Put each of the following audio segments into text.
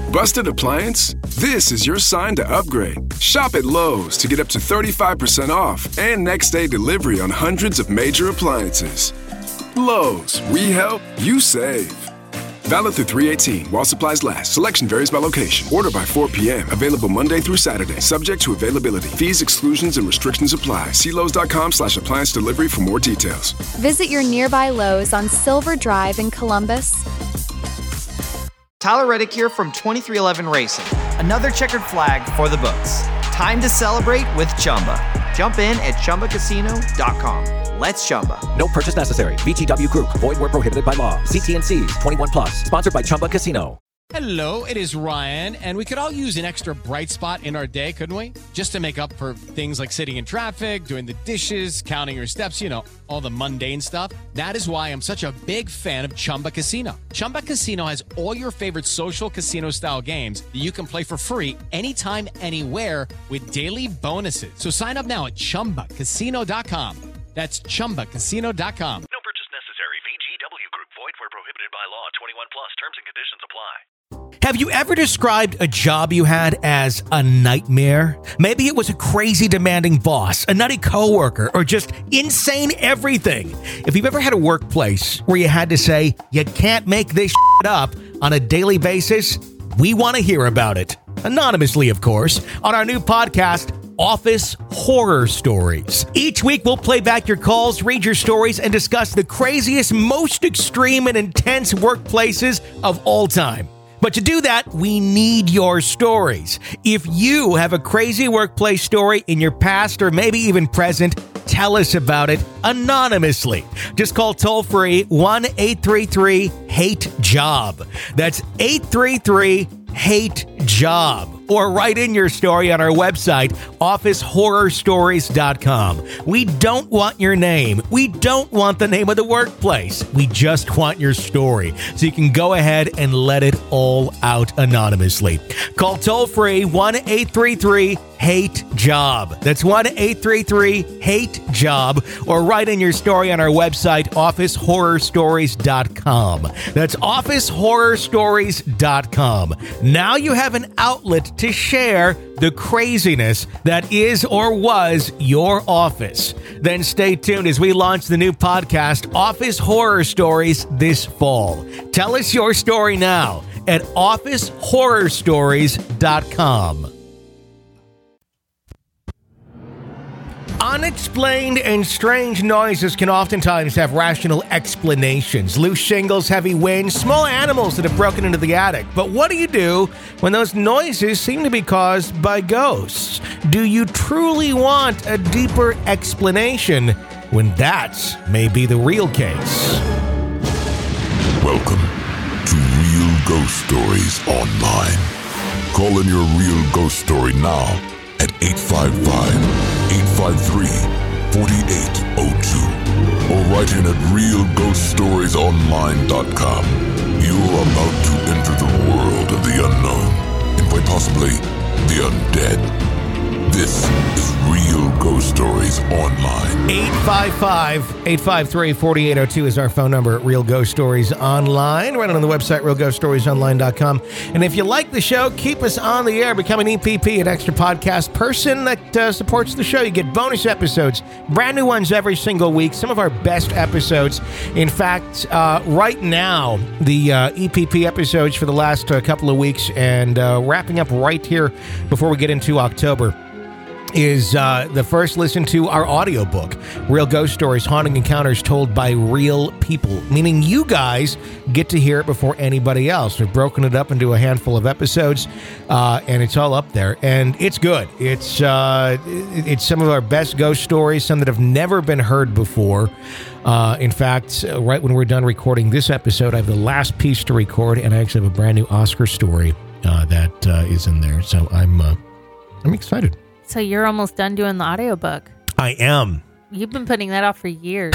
Busted appliance? This is your sign to upgrade. Shop at Lowe's to get up to 35% off and next day delivery on hundreds of major appliances. Lowe's, we help, you save. Valid through 3/18 while supplies last. Selection varies by location. Order by 4 p.m. Available Monday through Saturday. Subject to availability. Fees, exclusions, and restrictions apply. See Lowe's.com/appliance delivery for more details. Visit your nearby Lowe's on Silver Drive in Columbus. Tyler Reddick here from 2311 Racing. Another checkered flag for the books. Time to celebrate with Chumba. Jump in at ChumbaCasino.com. Let's Chumba. No purchase necessary. VGW Group. Void where prohibited by law. See T&Cs. 21 plus. Sponsored by Chumba Casino. Hello, it is Ryan, and we could all use an extra bright spot in our day, couldn't we? Just to make up for things like sitting in traffic, doing the dishes, counting your steps, all the mundane stuff. That is why I'm such a big fan of Chumba Casino. Chumba Casino has all your favorite social casino-style games that you can play for free anytime, anywhere with daily bonuses. So sign up now at ChumbaCasino.com. That's ChumbaCasino.com. No purchase necessary. VGW Group. Void where prohibited by law. 21 plus. Terms and conditions apply. Have you ever described a job you had as a nightmare? Maybe it was a crazy demanding boss, a nutty coworker, or just insane everything. If you've ever had a workplace where you had to say, you can't make this shit up on a daily basis, we want to hear about it. Anonymously, of course, on our new podcast, Office Horror Stories. Each week, we'll play back your calls, read your stories, and discuss the craziest, most extreme, and intense workplaces of all time. But to do that, we need your stories. If you have a crazy workplace story in your past or maybe even present, tell us about it anonymously. Just call toll-free 1-833-HATE-JOB. That's 833-HATE-JOB. Or write in your story on our website, officehorrorstories.com. We don't want your name. We don't want the name of the workplace. We just want your story. So you can go ahead and let it all out anonymously. Call toll-free 1-833-HATE-JOB. That's 1-833-HATE-JOB. Or write in your story on our website, officehorrorstories.com. That's officehorrorstories.com. Now you have an outlet to share the craziness that is or was your office. Then stay tuned as we launch the new podcast, Office Horror Stories, this fall. Tell us your story now at officehorrorstories.com. Unexplained and strange noises can oftentimes have rational explanations. Loose shingles, heavy winds, small animals that have broken into the attic. But what do you do when those noises seem to be caused by ghosts? Do you truly want a deeper explanation when that may be the real case? Welcome to Real Ghost Stories Online. Call in your real ghost story now at 855-853-4802 or write in at realghoststoriesonline.com. You're about to enter the world of the unknown and quite possibly the undead. This is Real Ghost Stories Online. 855-853-4802 is our phone number at Real Ghost Stories Online. Right on the website, realghoststoriesonline.com. And if you like the show, keep us on the air. Become an EPP, an extra podcast person that supports the show. You get bonus episodes, brand new ones every single week, some of our best episodes. In fact, right now, the EPP episodes for the last couple of weeks and wrapping up right here before we get into October is the first listen to our audiobook, Real Ghost Stories, Haunting Encounters Told by Real People, meaning you guys get to hear it before anybody else. We've broken it up into a handful of episodes, and it's all up there, and it's good. It's some of our best ghost stories, some that have never been heard before. In fact, right when we're done recording this episode, I have the last piece to record, and I actually have a brand new Oscar story that is in there, so I'm excited. So you're almost done doing the audiobook. I am. You've been putting that off for years.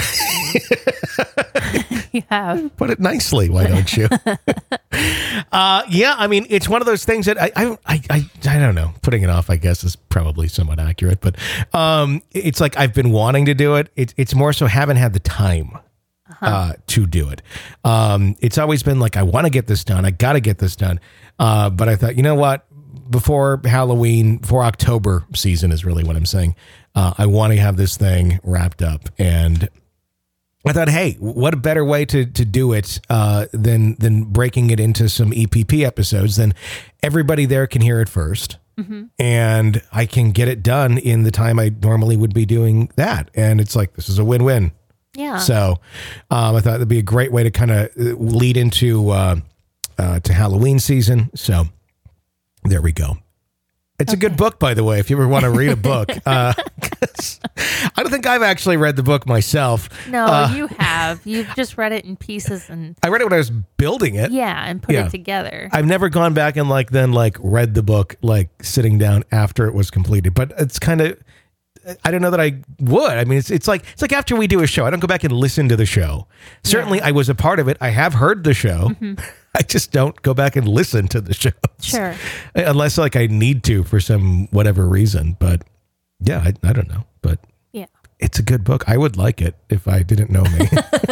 You have. Put it nicely, why don't you? Yeah, I mean, it's one of those things that I don't know. Putting it off, I guess, is probably somewhat accurate, but it's like I've been wanting to do it. It's more so haven't had the time. to do it. It's always been like, I want to get this done. I got to get this done. But I thought, you know what? Before Halloween, for October season is really what I'm saying. I want to have this thing wrapped up. And I thought, hey, what a better way to do it than breaking it into some EPP episodes. Then everybody there can hear it first. Mm-hmm. And I can get it done in the time I normally would be doing that. And it's like, this is a win-win. Yeah. So I thought it'd be a great way to kind of lead into to Halloween season. So there we go. It's a good book, by the way, if you ever want to read a book. I don't think I've actually read the book myself. No, you have. You've just read it in pieces. And I read it when I was building it. Yeah, and put it together. I've never gone back and read the book, sitting down after it was completed. But it's kind of, I don't know that I would. I mean, it's like after we do a show, I don't go back and listen to the show. Certainly, I was a part of it. I have heard the show. Mm-hmm. I just don't go back and listen to the shows. Sure. Unless I need to for some whatever reason. But yeah, I don't know. But yeah, it's a good book. I would like it if I didn't know me.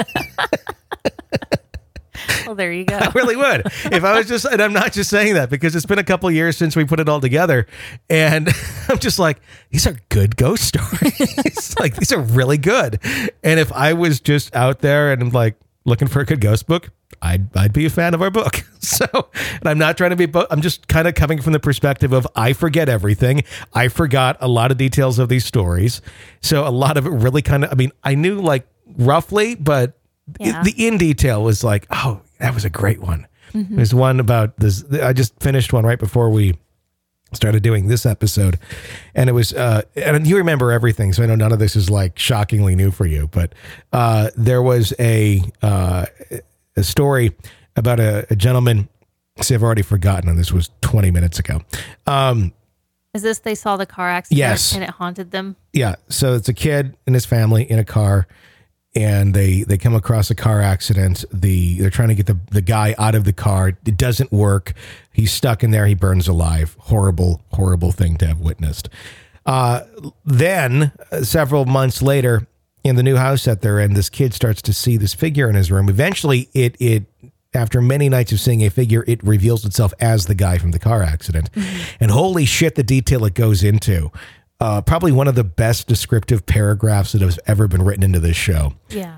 Well, there you go. I really would. If I was just, and I'm not just saying that because it's been a couple years since we put it all together. And I'm just like, these are good ghost stories. These are really good. And if I was just out there and I'm looking for a good ghost book, I'd be a fan of our book. So, and I'm not trying to be, I'm just kind of coming from the perspective of I forget everything. I forgot a lot of details of these stories. So a lot of it really kind of, I mean, I knew roughly, but the in detail was oh, that was a great one. Mm-hmm. There's one about this. I just finished one right before we started doing this episode. And it was, and you remember everything. So I know none of this is shockingly new for you, but there was a story about a gentleman. See, I've already forgotten, and this was 20 minutes ago. Is this they saw the car accident? Yes. And it haunted them? Yeah. So it's a kid and his family in a car, and they come across a car accident. They're trying to get the guy out of the car. It doesn't work. He's stuck in there. He burns alive. Horrible, horrible thing to have witnessed. Then several months later, in the new house that they're in, this kid starts to see this figure in his room. Eventually, it after many nights of seeing a figure, it reveals itself as the guy from the car accident. Mm-hmm. And holy shit, the detail it goes into. Probably one of the best descriptive paragraphs that has ever been written into this show. Yeah.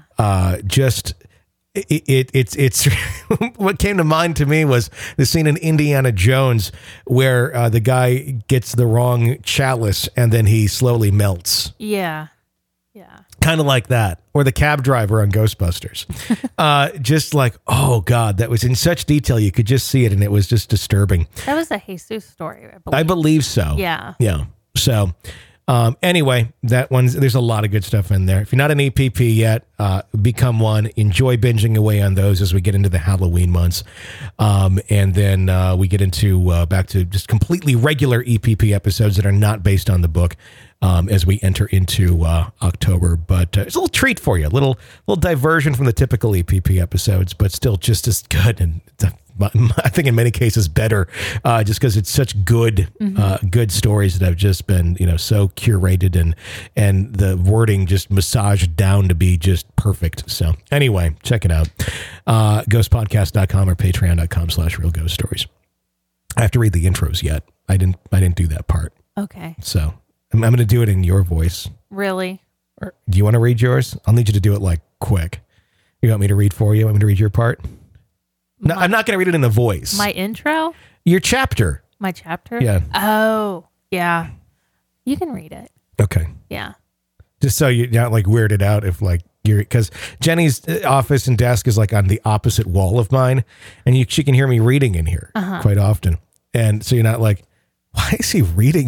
It's what came to mind to me was the scene in Indiana Jones where the guy gets the wrong chalice and then he slowly melts. Yeah. Yeah. Kind of like that. Or the cab driver on Ghostbusters. Just oh God, that was in such detail. You could just see it and it was just disturbing. That was a Jesus story, I believe so. Yeah. Yeah. So anyway, that one's, there's a lot of good stuff in there. If you're not an EPP yet, become one. Enjoy binging away on those as we get into the Halloween months. And then we get into back to just completely regular EPP episodes that are not based on the book as we enter into October. But it's a little treat for you, a little diversion from the typical EPP episodes, but still just as good. And I think in many cases better, just because it's such good, good stories that have just been, so curated and the wording just massaged down to be just perfect. So anyway, check it out. Ghostpodcast.com or patreon.com/realghoststories. I have to read the intros yet. I didn't do that part. Okay. So I'm going to do it in your voice. Really? Or do you want to read yours? I'll need you to do it quick. You want me to read for you? Want me to read your part? No, I'm not going to read it in a voice. My intro? Your chapter. My chapter? Yeah. Oh, yeah. You can read it. Okay. Yeah. Just so you're not weirded out if you're, because Jenny's office and desk is on the opposite wall of mine, and she can hear me reading in here quite often. And so you're not why is he reading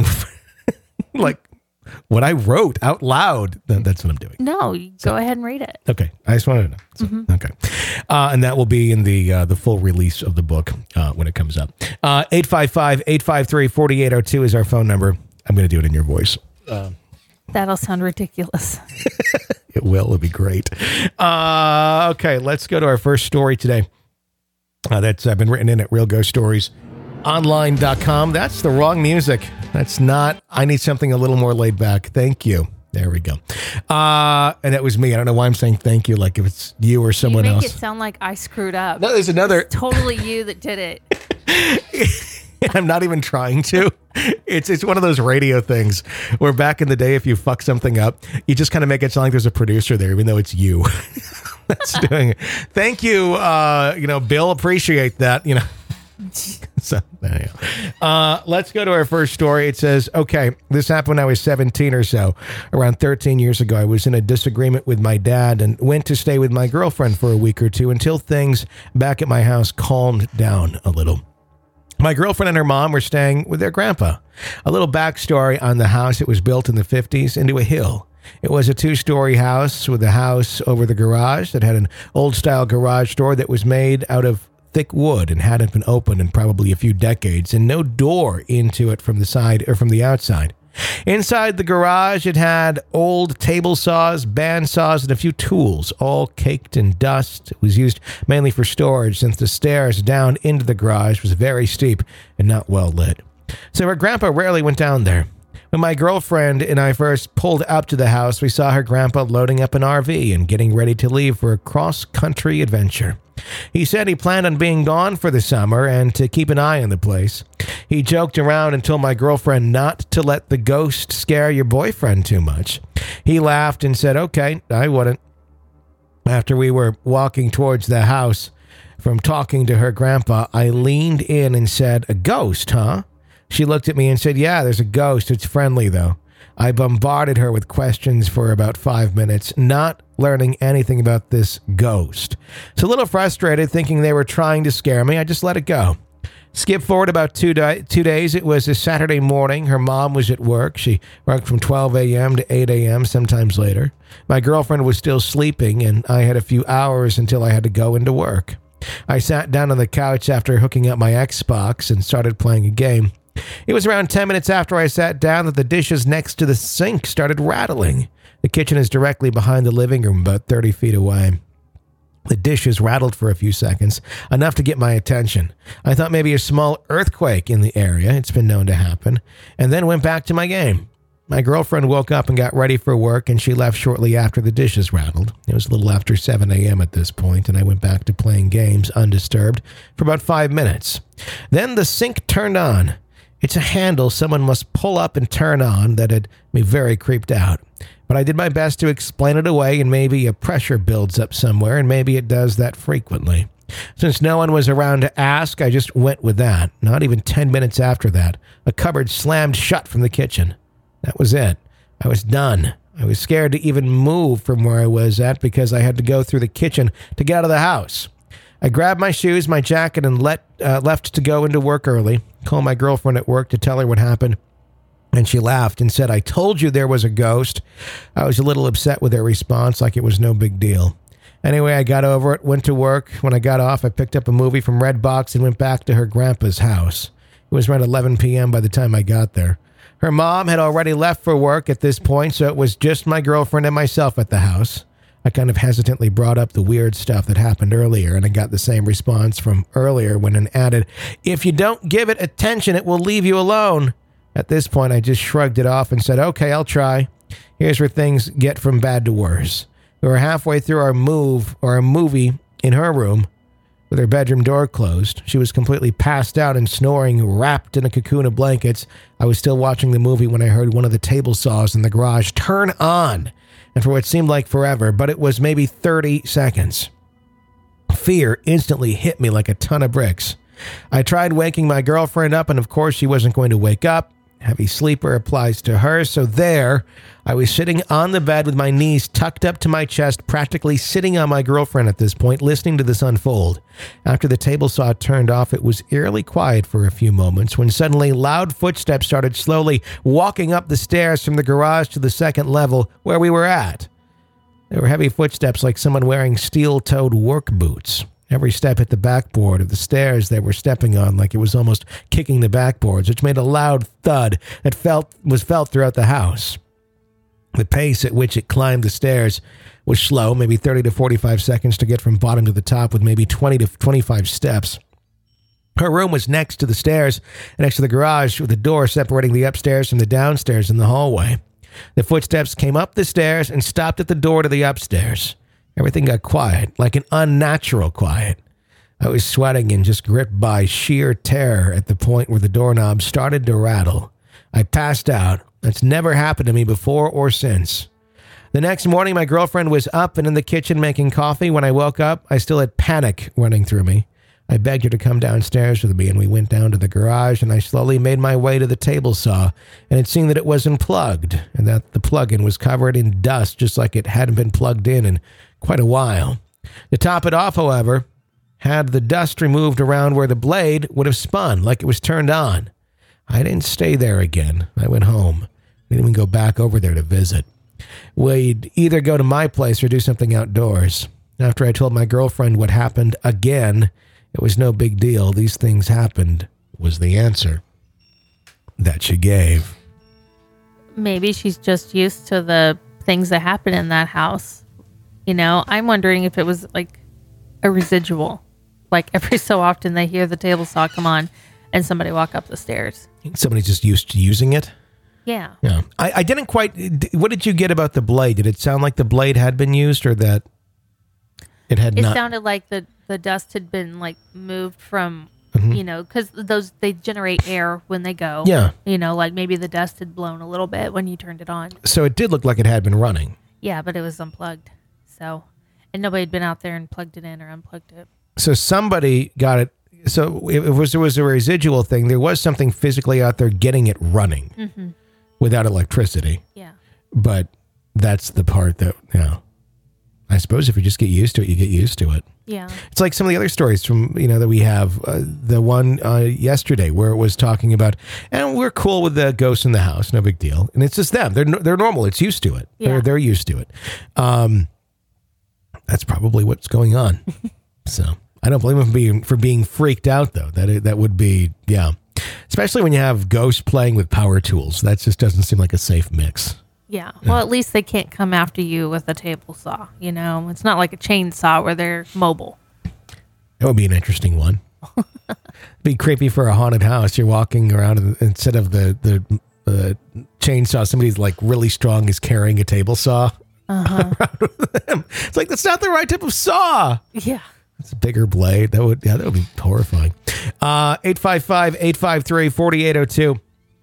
what I wrote out loud? That's what I'm doing. No, go ahead and read it. Okay. I just wanted to know. So, okay. And that will be in the full release of the book when it comes up. 855-853-4802 is our phone number. I'm going to do it in your voice. That'll sound ridiculous. It will. It'll be great. Okay. Let's go to our first story today. That's been written in at realghoststoriesonline.com. That's the wrong music. That's not, I need something a little more laid back. Thank you. There we go. And it was me. I don't know why I'm saying thank you like if it's you or someone you make else. it sound like I screwed up. No, there's another. It's totally you that did it. I'm not even trying to. It's one of those radio things where back in the day, if you fuck something up, you just kind of make it sound like there's a producer there, even though it's you that's doing it. Thank you, Bill. Appreciate that. So there you go. Let's go to our first story. It says, okay, this happened when I was 17 or so. Around 13 years ago, I was in a disagreement with my dad and went to stay with my girlfriend for a week or two until things back at my house calmed down a little. My girlfriend and her mom were staying with their grandpa. A little backstory on the house. It was built in the 50s into a hill. It was a 2-story house with a house over the garage that had an old-style garage door that was made out of thick wood and hadn't been opened in probably a few decades, and no door into it from the side or from the outside. Inside the garage, it had old table saws, band saws, and a few tools, all caked in dust. It was used mainly for storage since the stairs down into the garage was very steep and not well lit. So her grandpa rarely went down there. When my girlfriend and I first pulled up to the house, we saw her grandpa loading up an RV and getting ready to leave for a cross-country adventure. He said he planned on being gone for the summer and to keep an eye on the place. He joked around and told my girlfriend not to let the ghost scare your boyfriend too much. He laughed and said, okay, I wouldn't. After we were walking towards the house from talking to her grandpa, I leaned in and said, a ghost, huh? She looked at me and said, yeah, there's a ghost. It's friendly, though. I bombarded her with questions for about 5 minutes, not learning anything about this ghost. So a little frustrated, thinking they were trying to scare me, I just let it go. Skip forward about 2 days. It was a Saturday morning. Her mom was at work. She worked from 12 a.m. to 8 a.m., sometimes later. My girlfriend was still sleeping, and I had a few hours until I had to go into work. I sat down on the couch after hooking up my Xbox and started playing a game. It was around 10 minutes after I sat down that the dishes next to the sink started rattling. The kitchen is directly behind the living room, about 30 feet away. The dishes rattled for a few seconds, enough to get my attention. I thought maybe a small earthquake in the area, it's been known to happen, and then went back to my game. My girlfriend woke up and got ready for work, and she left shortly after the dishes rattled. It was a little after 7 a.m. at this point, and I went back to playing games undisturbed for about 5 minutes. Then the sink turned on. It's a handle someone must pull up and turn on that had me very creeped out. But I did my best to explain it away, and maybe a pressure builds up somewhere, and maybe it does that frequently. Since no one was around to ask, I just went with that. Not even 10 minutes after that, a cupboard slammed shut from the kitchen. That was it. I was done. I was scared to even move from where I was at because I had to go through the kitchen to get out of the house. I grabbed my shoes, my jacket, and left to go into work early. Called my girlfriend at work to tell her what happened, and she laughed and said, I told you there was a ghost. I was a little upset with her response, like it was no big deal. Anyway, I got over it, went to work. When I got off, I picked up a movie from Redbox and went back to her grandpa's house. It was around 11 p.m. by the time I got there. Her mom had already left for work at this point, so it was just my girlfriend and myself at the house. I kind of hesitantly brought up the weird stuff that happened earlier, and I got the same response from earlier when it added, if you don't give it attention, it will leave you alone. At this point, I just shrugged it off and said, okay, I'll try. Here's where things get from bad to worse. We were halfway through our movie in her room with her bedroom door closed. She was completely passed out and snoring, wrapped in a cocoon of blankets. I was still watching the movie when I heard one of the table saws in the garage turn on. And for what seemed like forever, but it was maybe 30 seconds. Fear instantly hit me like a ton of bricks. I tried waking my girlfriend up, and of course she wasn't going to wake up. Heavy sleeper applies to her, so there, I was sitting on the bed with my knees tucked up to my chest, practically sitting on my girlfriend at this point, listening to this unfold. After the table saw turned off, it was eerily quiet for a few moments when suddenly loud footsteps started slowly walking up the stairs from the garage to the second level where we were at. They were heavy footsteps like someone wearing steel-toed work boots. Every step hit the backboard of the stairs they were stepping on like it was almost kicking the backboards, which made a loud thud that was felt throughout the house. The pace at which it climbed the stairs was slow, maybe 30 to 45 seconds to get from bottom to the top with maybe 20 to 25 steps. Her room was next to the stairs, next to the garage with a door separating the upstairs from the downstairs in the hallway. The footsteps came up the stairs and stopped at the door to the upstairs. Everything got quiet, like an unnatural quiet. I was sweating and just gripped by sheer terror at the point where the doorknob started to rattle. I passed out. That's never happened to me before or since. The next morning, my girlfriend was up and in the kitchen making coffee. When I woke up, I still had panic running through me. I begged her to come downstairs with me, and we went down to the garage, and I slowly made my way to the table saw, and had seen that it wasn't plugged, and that the plug-in was covered in dust, just like it hadn't been plugged in quite a while. To top it off, however, had the dust removed around where the blade would have spun, like it was turned on. I didn't stay there again. I went home. I didn't even go back over there to visit. We'd either go to my place or do something outdoors. After I told my girlfriend what happened again, it was no big deal. These things happened, was the answer that she gave. Maybe she's just used to the things that happen in that house. You know, I'm wondering if it was like a residual. Like every so often they hear the table saw come on and somebody walk up the stairs. Somebody's just used to using it? Yeah. Yeah. I didn't quite... What did you get about the blade? Did it sound like the blade had been used or that it had not? It sounded like the dust had been like moved from, you know, because they generate air when they go. Yeah. You know, like maybe the dust had blown a little bit when you turned it on. So it did look like it had been running. Yeah, but it was unplugged. So, and nobody had been out there and plugged it in or unplugged it. So somebody got it. So it was a residual thing. There was something physically out there getting it running without electricity. Yeah. But that's the part that, you know, I suppose if you just get used to it, you get used to it. Yeah. It's like some of the other stories from, you know, that we have. The one yesterday where it was talking about, and we're cool with the ghosts in the house, no big deal. And it's just them. They're normal. It's used to it. Yeah. They're used to it. That's probably what's going on. So I don't blame them for being freaked out, though. That would be, yeah. Especially when you have ghosts playing with power tools. That just doesn't seem like a safe mix. Yeah. Well, at least they can't come after you with a table saw. You know, it's not like a chainsaw where they're mobile. That would be an interesting one. Be creepy for a haunted house. You're walking around and instead of the chainsaw, somebody's like really strong is carrying a table saw. Around with them. It's like, that's not the right type of saw. Yeah. It's a bigger blade. That would be horrifying. 855-853-4802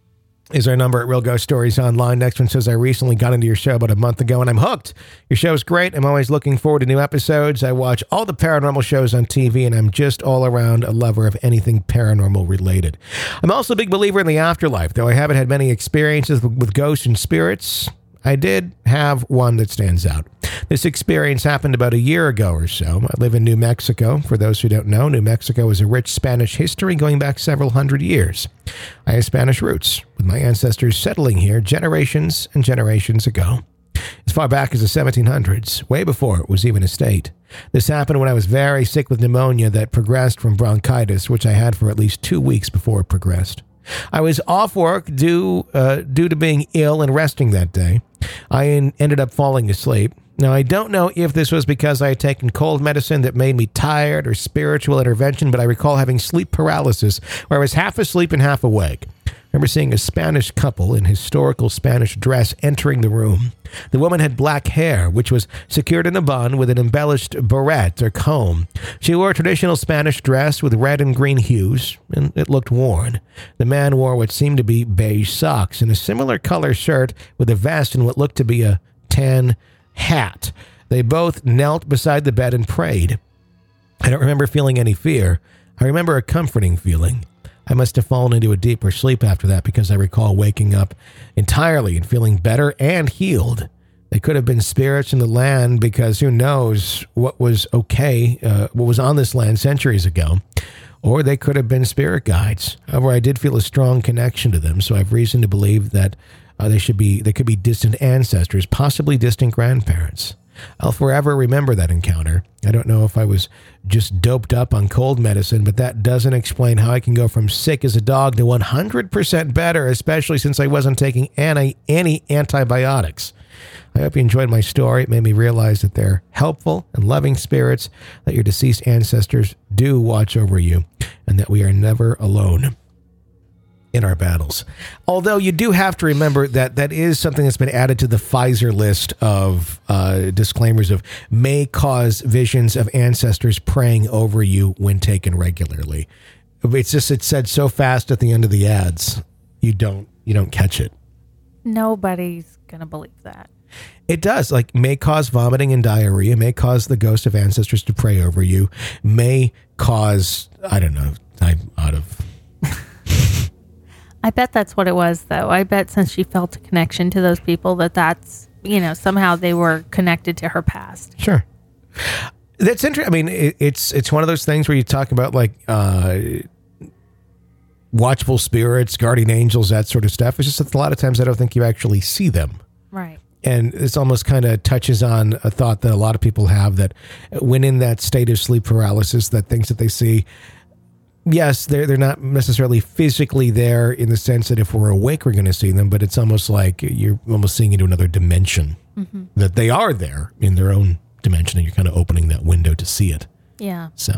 is our number at Real Ghost Stories Online. Next one says, I recently got into your show about a month ago and I'm hooked. Your show is great. I'm always looking forward to new episodes. I watch all the paranormal shows on TV and I'm just all around a lover of anything paranormal related. I'm also a big believer in the afterlife, though I haven't had many experiences with ghosts and spirits. I did have one that stands out. This experience happened about a year ago or so. I live in New Mexico. For those who don't know, New Mexico is a rich Spanish history going back several hundred years. I have Spanish roots, with my ancestors settling here generations and generations ago. As far back as the 1700s, way before it was even a state. This happened when I was very sick with pneumonia that progressed from bronchitis, which I had for at least 2 weeks before it progressed. I was off work due to being ill and resting that day. I ended up falling asleep. Now, I don't know if this was because I had taken cold medicine that made me tired or spiritual intervention, but I recall having sleep paralysis where I was half asleep and half awake. I remember seeing a Spanish couple in historical Spanish dress entering the room. The woman had black hair, which was secured in a bun with an embellished barrette or comb. She wore a traditional Spanish dress with red and green hues, and it looked worn. The man wore what seemed to be beige socks and a similar color shirt with a vest and what looked to be a tan hat. They both knelt beside the bed and prayed. I don't remember feeling any fear. I remember a comforting feeling. I must have fallen into a deeper sleep after that because I recall waking up entirely and feeling better and healed. They could have been spirits in the land because who knows what was what was on this land centuries ago. Or they could have been spirit guides. However, I did feel a strong connection to them, so I have reason to believe that they could be distant ancestors, possibly distant grandparents. I'll forever remember that encounter. I don't know if I was just doped up on cold medicine, but that doesn't explain how I can go from sick as a dog to 100% better, especially since I wasn't taking any antibiotics. I hope you enjoyed my story. It made me realize that they're helpful and loving spirits, that your deceased ancestors do watch over you, and that we are never alone. in our battles. Although you do have to remember that that is something that's been added to the Pfizer list of disclaimers of may cause visions of ancestors praying over you when taken regularly. It's just, it's said so fast at the end of the ads, you don't catch it. Nobody's going to believe that. It does, like, may cause vomiting and diarrhea, may cause the ghost of ancestors to pray over you, may cause, I don't know, I'm out of... I bet that's what it was, though. I bet since she felt a connection to those people that's, somehow they were connected to her past. Sure. That's interesting. I mean, it's one of those things where you talk about, like, watchful spirits, guardian angels, that sort of stuff. It's just that a lot of times I don't think you actually see them. Right. And this almost kind of touches on a thought that a lot of people have, that when in that state of sleep paralysis, that things that they see, yes, they're not necessarily physically there in the sense that if we're awake, we're going to see them, but it's almost like you're almost seeing into another dimension, that they are there in their own dimension, and you're kind of opening that window to see it. Yeah. So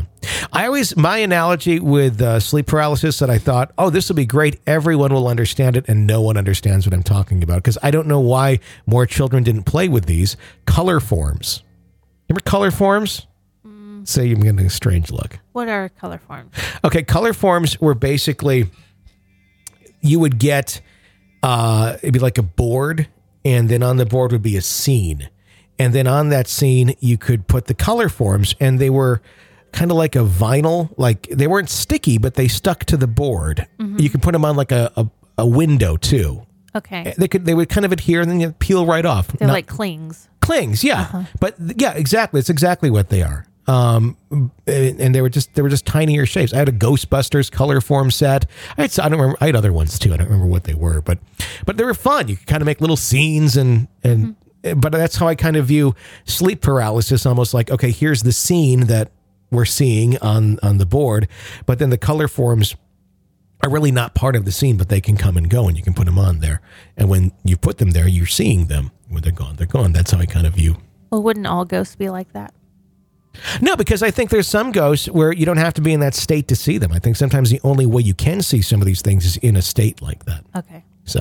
my analogy with sleep paralysis that I thought, oh, this will be great. Everyone will understand it, and no one understands what I'm talking about, because I don't know why more children didn't play with these color forms. Remember color forms? Say you're getting a strange look. What are color forms? Okay, color forms were basically, you would get, it'd be like a board, and then on the board would be a scene. And then on that scene, you could put the color forms, and they were kind of like a vinyl, like they weren't sticky, but they stuck to the board. You could put them on like a window too. Okay. They would kind of adhere, and then you peel right off. They're like clings. Clings, yeah. But yeah, exactly. It's exactly what they are. And they were just tinier shapes. I had a Ghostbusters color form set. I don't remember. I had other ones too. I don't remember what they were, but they were fun. You could kind of make little scenes but that's how I kind of view sleep paralysis, almost like, okay, here's the scene that we're seeing on the board, but then the color forms are really not part of the scene, but they can come and go, and you can put them on there. And when you put them there, you're seeing them. When they're gone, they're gone. That's how I kind of view. Well, wouldn't all ghosts be like that? No, because I think there's some ghosts where you don't have to be in that state to see them. I think sometimes the only way you can see some of these things is in a state like that. Okay. So,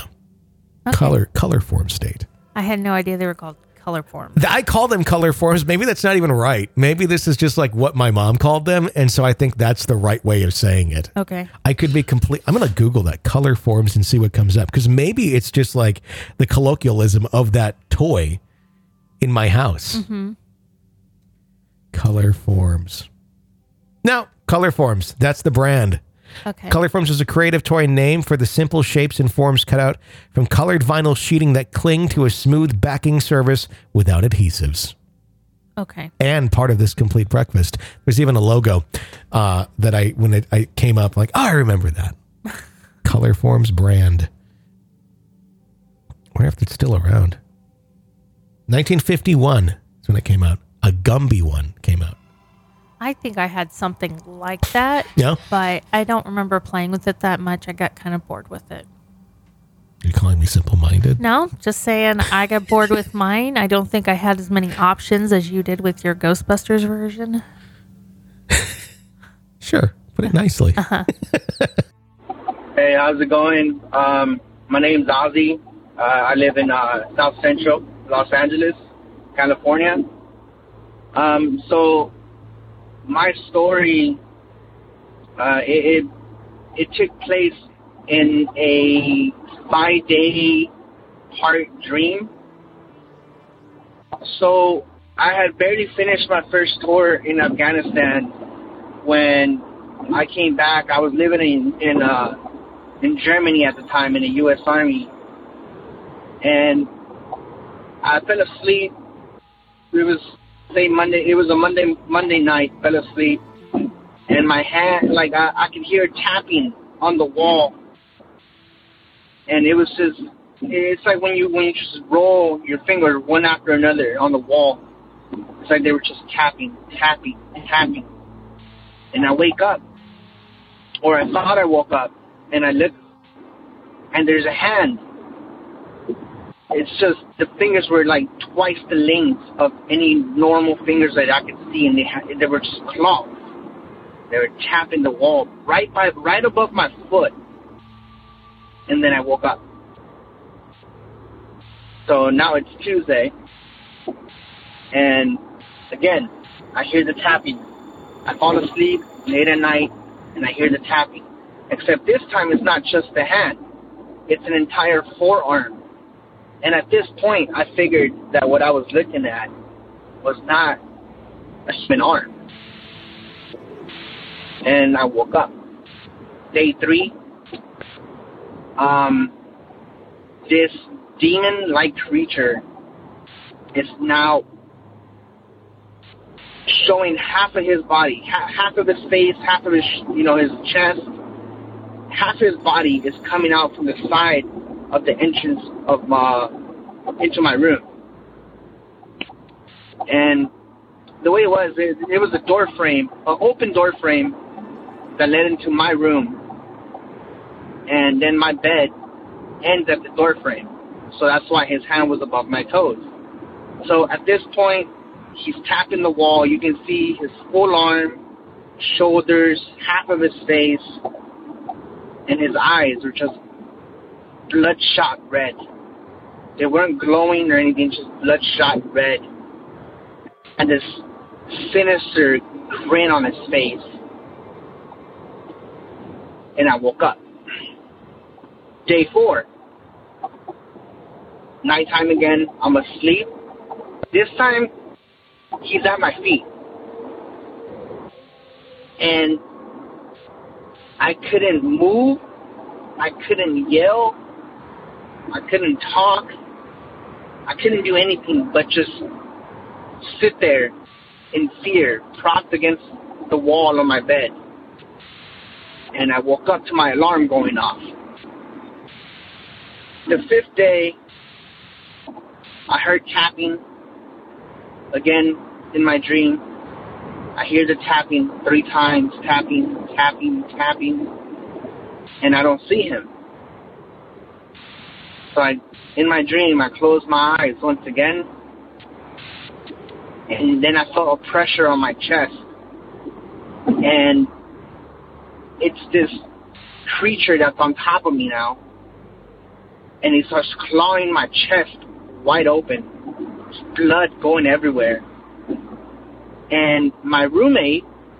color form state. I had no idea they were called color forms. I call them color forms. Maybe that's not even right. Maybe this is just like what my mom called them, and so I think that's the right way of saying it. Okay. I could be I'm going to Google that, color forms, and see what comes up, because maybe it's just like the colloquialism of that toy in my house. Color forms. Now, color forms. That's the brand. Okay. Color forms is a creative toy name for the simple shapes and forms cut out from colored vinyl sheeting that cling to a smooth backing surface without adhesives. Okay. And part of this complete breakfast, there's even a logo that when I came up, like, oh, I remember that. Color Forms brand. I wonder if it's still around. 1951 is when it came out. A Gumby one came out. I think I had something like that. Yeah. But I don't remember playing with it that much. I got kind of bored with it. You're calling me simple-minded? No, just saying I got bored with mine. I don't think I had as many options as you did with your Ghostbusters version. Sure. Put it nicely. Hey, how's it going? My name's Ozzy. I live in South Central Los Angeles, California. So my story, it took place in a 5-day part dream. So I had barely finished my first tour in Afghanistan when I came back. I was living in Germany at the time in the U.S. Army, and I fell asleep. It was Monday. It was a Monday night. Fell asleep, and my hand, like I could hear tapping on the wall, and it was just. It's like when you just roll your fingers one after another on the wall. It's like they were just tapping, and I wake up, or I thought I woke up, and I look, and there's a hand. It's just the fingers were like twice the length of any normal fingers that I could see, and they were just claws. They were tapping the wall right above my foot. and then I woke up. So now it's Tuesday, and again, I hear the tapping. I fall asleep late at night, and I hear the tapping. Except this time it's not just the hand. It's an entire forearm. And at this point, I figured that what I was looking at was not a human arm. And I woke up. Day 3, this demon-like creature is now showing half of his body, half of his face, half of his, his chest. Half his body is coming out from the side of the entrance of into my room. And the way it was a door frame, an open door frame that led into my room. And then my bed ends at the door frame. So that's why his hand was above my toes. So at this point, he's tapping the wall. You can see his full arm, shoulders, half of his face, and his eyes are just bloodshot red. They weren't glowing or anything, just bloodshot red. And this sinister grin on his face. And I woke up. Day 4. Nighttime again. I'm asleep. This time, he's at my feet. And I couldn't move. I couldn't yell. I couldn't talk. I couldn't do anything but just sit there in fear, propped against the wall on my bed. And I woke up to my alarm going off. The 5th day, I heard tapping again in my dream. I hear the tapping 3 times, tapping, tapping, tapping, and I don't see him. So in my dream, I closed my eyes once again, and then I felt a pressure on my chest. And it's this creature that's on top of me now, and he starts clawing my chest wide open. There's blood going everywhere. And my roommate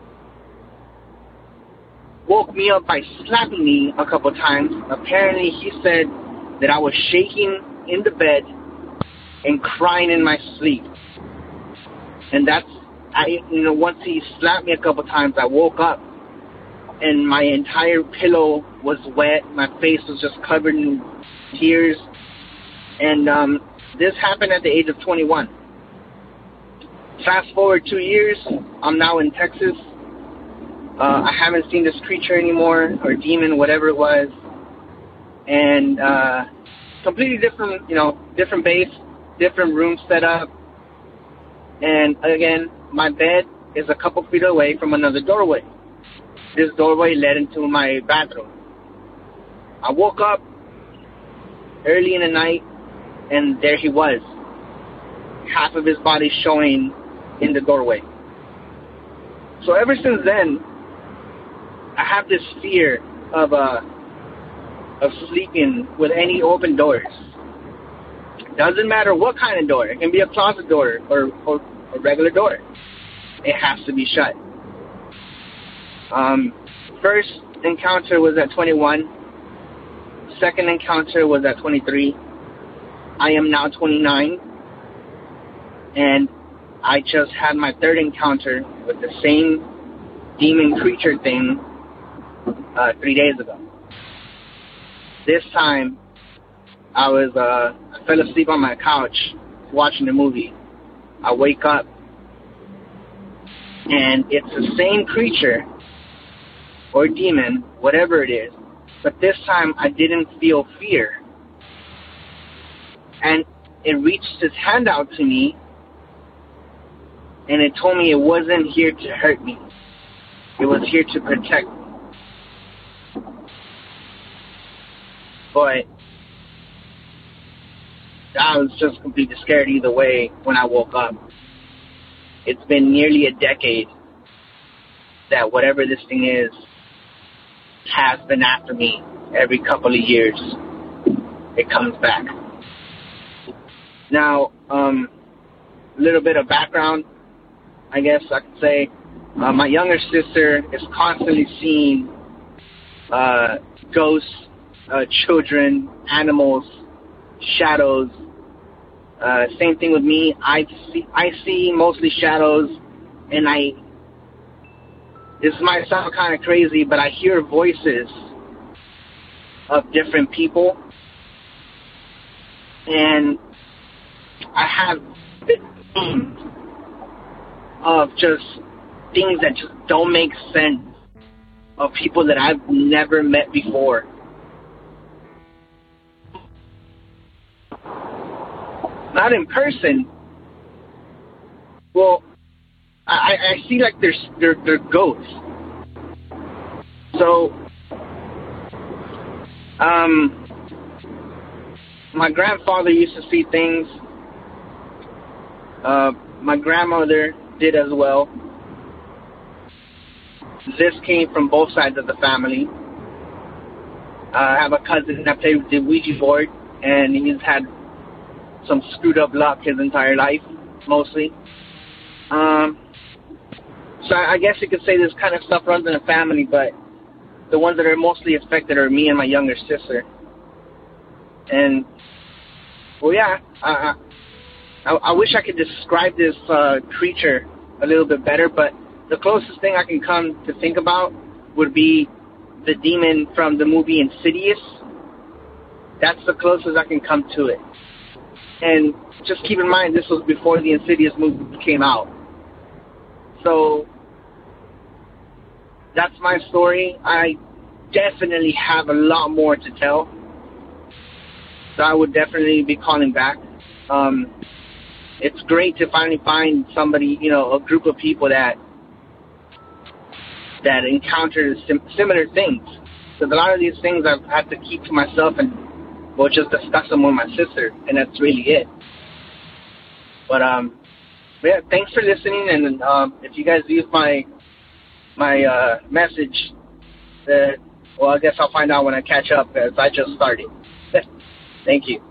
woke me up by slapping me a couple times. Apparently, he said that I was shaking in the bed and crying in my sleep. And once he slapped me a couple times, I woke up and my entire pillow was wet. My face was just covered in tears. And this happened at the age of 21. Fast forward 2 years, I'm now in Texas. I haven't seen this creature anymore, or demon, whatever it was. And completely different, different base, different room setup. And again, my bed is a couple feet away from another doorway. This doorway led into my bathroom. I woke up early in the night, and there he was. Half of his body showing in the doorway. So ever since then, I have this fear of sleeping with any open doors. Doesn't matter what kind of door. It can be a closet door or a regular door. It has to be shut. First encounter was at 21. Second encounter was at 23. I am now 29. And I just had my third encounter with the same demon creature thing 3 days ago. This time, I fell asleep on my couch watching a movie. I wake up, and it's the same creature or demon, whatever it is, but this time I didn't feel fear. And it reached its hand out to me, and it told me it wasn't here to hurt me. It was here to protect me. But I was just completely scared either way when I woke up. It's been nearly a decade that whatever this thing is has been after me every couple of years, it comes back. Now, a little bit of background, I guess I could say. My younger sister is constantly seeing ghosts, children, animals, shadows. Same thing with me. I see mostly shadows, and this might sound kind of crazy, but I hear voices of different people, and I have visions of just things that just don't make sense, of people that I've never met before. Not in person. Well, I see like they're ghosts. So, my grandfather used to see things. My grandmother did as well. This came from both sides of the family. I have a cousin that played with the Ouija board, and he's had some screwed up luck his entire life, mostly. So I guess you could say this kind of stuff runs in the family, but the ones that are mostly affected are me and my younger sister. And, well, yeah, I wish I could describe this creature a little bit better, but the closest thing I can come to think about would be the demon from the movie Insidious. That's the closest I can come to it. And just keep in mind, this was before the Insidious movie came out. So, that's my story. I definitely have a lot more to tell. So I would definitely be calling back. It's great to finally find somebody, a group of people that encounter similar things. Because a lot of these things I've had to keep to myself and just discuss them with my sister, and that's really it. But yeah, thanks for listening, and if you guys use my message, well, I guess I'll find out when I catch up, as I just started. Thank you.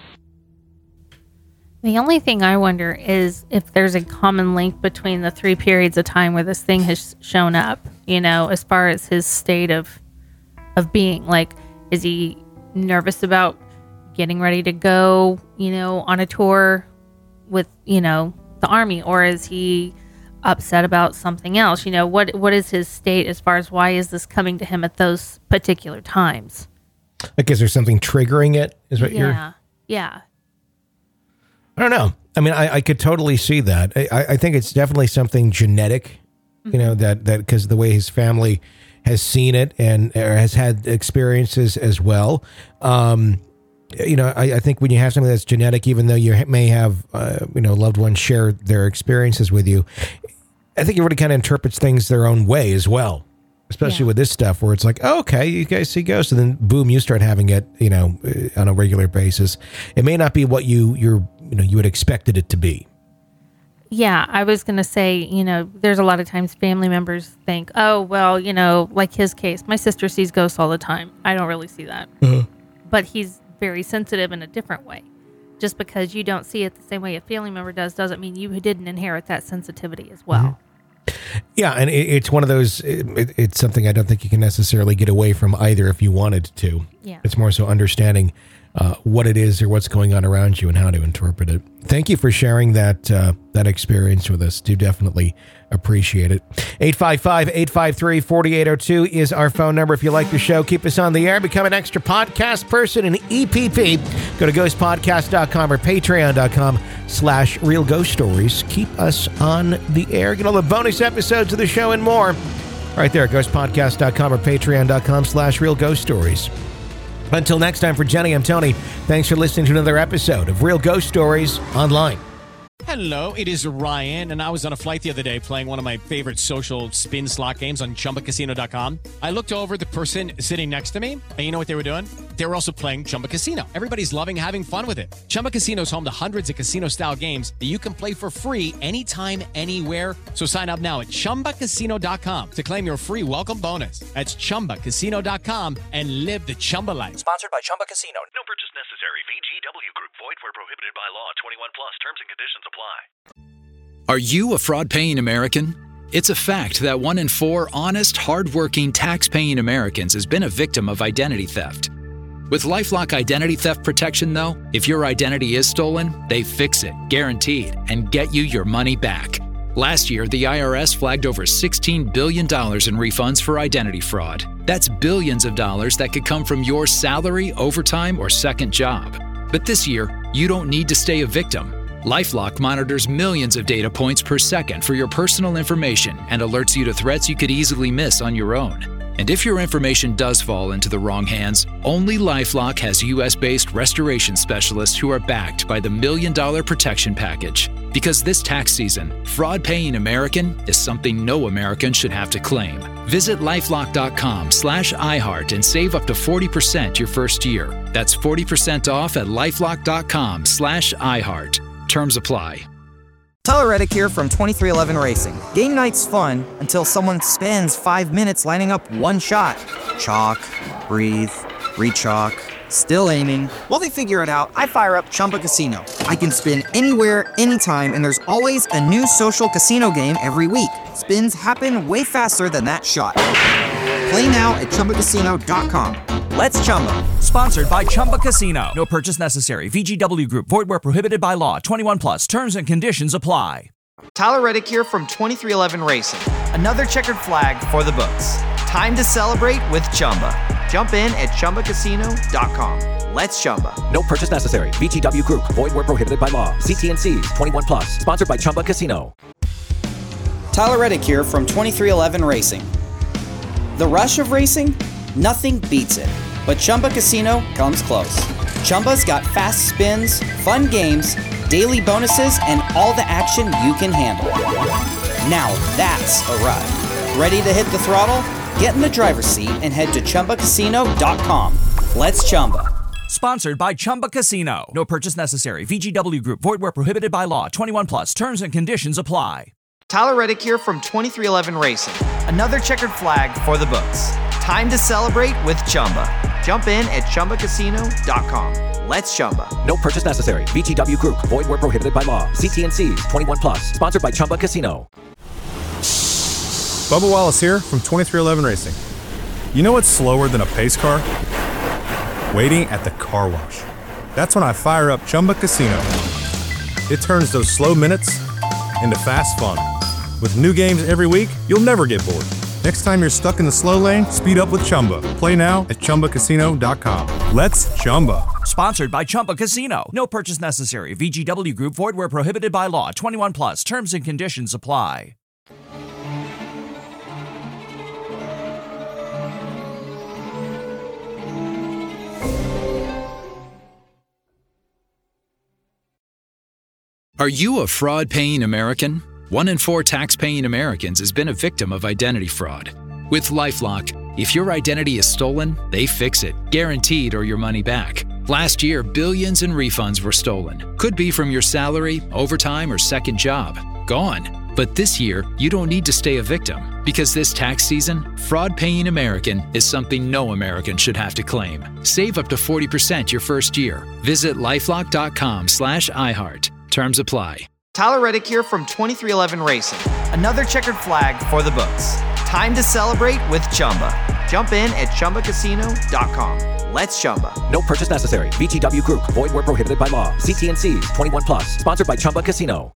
The only thing I wonder is if there's a common link between the 3 periods of time where this thing has shown up, as far as his state of being. Like, is he nervous about getting ready to go, on a tour with, the Army? Or is he upset about something else? What is his state as far as why is this coming to him at those particular times? Like, is there something triggering it? Is what you're... Yeah. I don't know. I mean, I could totally see that. I think it's definitely something genetic, that because the way his family has seen it and has had experiences as well. I think when you have something that's genetic, even though you may have, loved ones share their experiences with you, I think everybody kind of interprets things their own way as well. Especially with this stuff where it's like, oh, okay, you guys see ghosts, and then boom, you start having it, on a regular basis. It may not be what you had expected it to be. Yeah, I was going to say, there's a lot of times family members think, oh, well, like his case, my sister sees ghosts all the time. I don't really see that. Uh-huh. But he's very sensitive in a different way. Just because you don't see it the same way a family member does doesn't mean you didn't inherit that sensitivity as well. Mm-hmm. Yeah, and it's one of those, it's something I don't think you can necessarily get away from either if you wanted to. Yeah. It's more so understanding what it is or what's going on around you and how to interpret it. Thank you for sharing that experience with us. Do definitely appreciate it. 855-853-4802 is our phone number. If you like the show, keep us on the air. Become an extra podcast person in EPP. Go to ghostpodcast.com or patreon.com/Real Ghost Stories. Keep us on the air. Get all the bonus episodes of the show and more right there at ghostpodcast.com or patreon.com/Real Ghost Stories. Until next time, for Jenny, I'm Tony. Thanks for listening to another episode of Real Ghost Stories Online. Hello, it is Ryan, and I was on a flight the other day playing one of my favorite social spin slot games on ChumbaCasino.com. I looked over at the person sitting next to me, and you know what they were doing? they were also playing Chumba Casino. Everybody's loving having fun with it. Chumba Casino is home to hundreds of casino-style games that you can play for free anytime, anywhere. So sign up now at ChumbaCasino.com to claim your free welcome bonus. That's ChumbaCasino.com and live the Chumba life. Sponsored by Chumba Casino. No purchase necessary. VGW Group. Void where prohibited by law. 21 plus. Terms and conditions apply. Are you a fraud-paying American? It's a fact that 1 in 4 honest, hard-working, tax-paying Americans has been a victim of identity theft. With LifeLock Identity Theft Protection, though, if your identity is stolen, they fix it, guaranteed, and get you your money back. Last year, the IRS flagged over $16 billion in refunds for identity fraud. That's billions of dollars that could come from your salary, overtime, or second job. But this year, you don't need to stay a victim. LifeLock monitors millions of data points per second for your personal information and alerts you to threats you could easily miss on your own. And if your information does fall into the wrong hands, only LifeLock has US-based restoration specialists who are backed by the $1 Million Protection Package. Because this tax season, fraud-paying American is something no American should have to claim. Visit LifeLock.com/iHeart and save up to 40% your first year. That's 40% off at LifeLock.com/iHeart. Terms apply. Tyler Reddick here from 2311 Racing. Game night's fun until someone spends 5 minutes lining up one shot. Chalk, breathe, re-chalk, still aiming. While they figure it out, I fire up Chumba Casino. I can spin anywhere, anytime, and there's always a new social casino game every week. Spins happen way faster than that shot. Play now at ChumbaCasino.com. Let's Chumba. Sponsored by Chumba Casino. No purchase necessary. VGW Group. Void where prohibited by law. 21 plus. Terms and conditions apply. Tyler Reddick here from 2311 Racing. Another checkered flag for the books. Time to celebrate with Chumba. Jump in at ChumbaCasino.com. Let's Chumba. No purchase necessary. VGW Group. Void where prohibited by law. See T&Cs. 21 plus. Sponsored by Chumba Casino. Tyler Reddick here from 2311 Racing. The rush of racing? Nothing beats it. But Chumba Casino comes close. Chumba's got fast spins, fun games, daily bonuses, and all the action you can handle. Now that's a ride. Ready to hit the throttle? Get in the driver's seat and head to ChumbaCasino.com. Let's Chumba. Sponsored by Chumba Casino. No purchase necessary. VGW Group. Void where prohibited by law. 21 plus. Terms and conditions apply. Tyler Reddick here from 2311 Racing. Another checkered flag for the books. Time to celebrate with Chumba. Jump in at ChumbaCasino.com. Let's Chumba. No purchase necessary. VGW Group. Void where prohibited by law. See T&Cs. 21 plus. Sponsored by Chumba Casino. Bubba Wallace here from 2311 Racing. You know what's slower than a pace car? Waiting at the car wash. That's when I fire up Chumba Casino. It turns those slow minutes into fast fun. With new games every week, you'll never get bored. Next time you're stuck in the slow lane, speed up with Chumba. Play now at ChumbaCasino.com. Let's Chumba. Sponsored by Chumba Casino. No purchase necessary. VGW Group. Void where prohibited by law. 21 plus. Terms and conditions apply. Are you a fraud-paying American? 1 in 4 tax-paying Americans has been a victim of identity fraud. With LifeLock, if your identity is stolen, they fix it, guaranteed, or your money back. Last year, billions in refunds were stolen. Could be from your salary, overtime, or second job. Gone. But this year, you don't need to stay a victim. Because this tax season, fraud-paying American is something no American should have to claim. Save up to 40% your first year. Visit LifeLock.com/iHeart. Terms apply. Tyler Reddick here from 2311 Racing. Another checkered flag for the books. Time to celebrate with Chumba. Jump in at ChumbaCasino.com. Let's Chumba. No purchase necessary. VGW Group. Void where prohibited by law. See T&Cs. 21 plus. Sponsored by Chumba Casino.